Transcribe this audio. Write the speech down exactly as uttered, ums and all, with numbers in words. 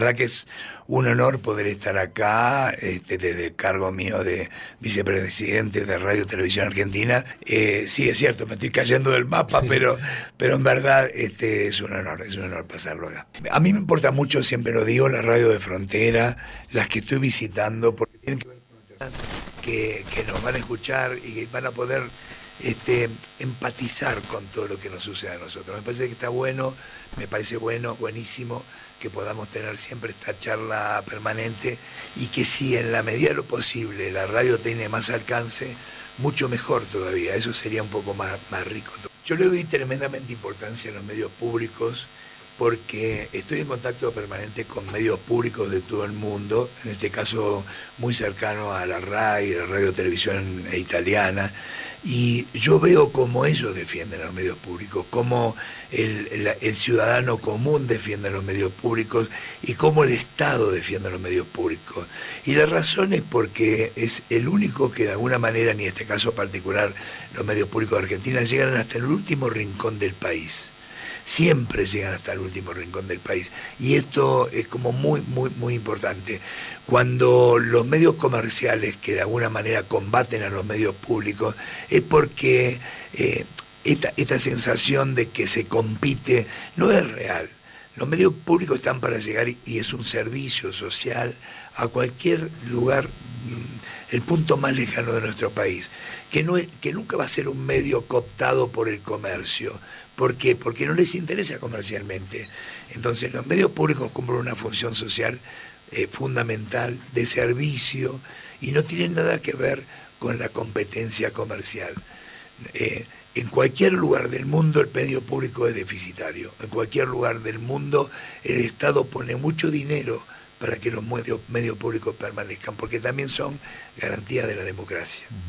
La verdad que es un honor poder estar acá, este, desde el cargo mío de vicepresidente de Radio Televisión Argentina. Eh, sí, es cierto, me estoy cayendo del mapa, pero, pero en verdad este, es un honor, es un honor pasarlo acá. A mí me importa mucho, siempre lo digo, la radio de frontera, las que estoy visitando, porque tienen que ver con nuestras que, que nos van a escuchar y que van a poder este, empatizar con todo lo que nos sucede a nosotros. Me parece que está bueno, me parece bueno, buenísimo que podamos tener siempre esta charla permanente y que si en la medida de lo posible la radio tiene más alcance, mucho mejor todavía, eso sería un poco más, más rico. Yo le doy tremendamente importancia a los medios públicos porque estoy en contacto permanente con medios públicos de todo el mundo, en este caso muy cercano a la RAI, la Radio Televisión Italiana, y yo veo cómo ellos defienden los medios públicos, cómo el, el, el ciudadano común defiende los medios públicos y cómo el Estado defiende los medios públicos. Y la razón es porque es el único que de alguna manera, ni en este caso particular, los medios públicos de Argentina llegan hasta el último rincón del país. Siempre llegan hasta el último rincón del país y esto es como muy muy muy importante. Cuando los medios comerciales que de alguna manera combaten a los medios públicos es porque eh, esta, esta sensación de que se compite no es real. Los medios públicos están para llegar y es un servicio social a cualquier lugar, el punto más lejano de nuestro país, que, no es, que nunca va a ser un medio cooptado por el comercio. ¿Por qué? Porque no les interesa comercialmente. Entonces los medios públicos cumplen una función social eh, fundamental, de servicio, y no tienen nada que ver con la competencia comercial. Eh, en cualquier lugar del mundo el medio público es deficitario. En cualquier lugar del mundo el Estado pone mucho dinero para que los medios, medios públicos permanezcan, porque también son garantía de la democracia.